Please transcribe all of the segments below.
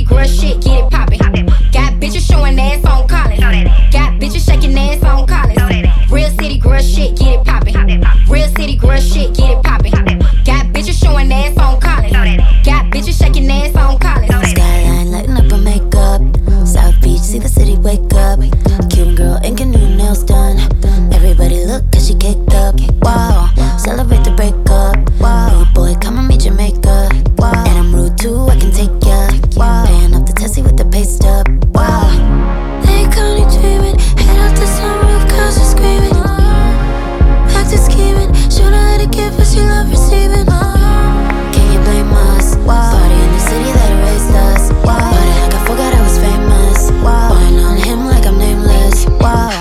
girl shit, get it poppin'. Got bitches showing ass on college. Got bitches shaking ass on college. Real city girl shit, get it poppin'. Real city girl shit, get it poppin'. Got bitches showing ass on college. Got bitches shaking ass on college. Skyline lighting up her makeup. South Beach, see the city wake up. Cuban girl ain't getting new nails done. Everybody look cause she caked up. Wow, celebrate the breakup. Wow, rude boy, come and meet Jamaica. Wow, and I'm rude too, I can take ya. Wow, paying up the Tessie with the pay stub. Wow, they call me dreaming. Head out the sunroof, cause she's screaming. Back to scheming. Should I let it give what she love receiving? Can you blame us? Wow, party in the city that erased us. Wow, party like I forgot I was famous. Wow, wine on him like I'm nameless. Wow.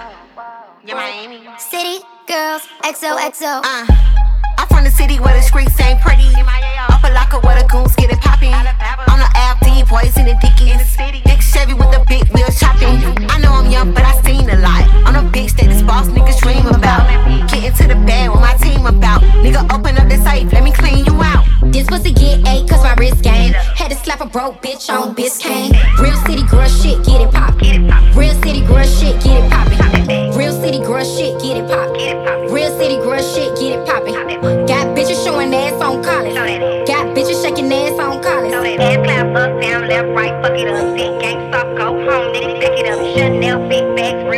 City girls, XOXO. I'm from the city where the streets ain't pretty. Upper locker where the goons get it poppin'. On the Ave, D boys in the Dickies. Big Chevy with the big wheels chopping. I know I'm young, but I seen a lot. On a big stage, this boss niggas dream about. Get into the bed with my team about. Nigga, open up the safe, let me clean you out. This pussy get ate cause my wrist game. Had to slap a broke bitch on Biscayne. Real city girl shit, get it poppin'. Real city girl shit, get it poppin'. Real city girl shit, get it poppin'. Real city girl shit, get it poppin'. Got bitches showing ass on college. Got bitches shaking ass on college. Ass clap up, down, left, right, fuck it up. Big gang soft, go home, nigga, pick it up. Chanel, big bags,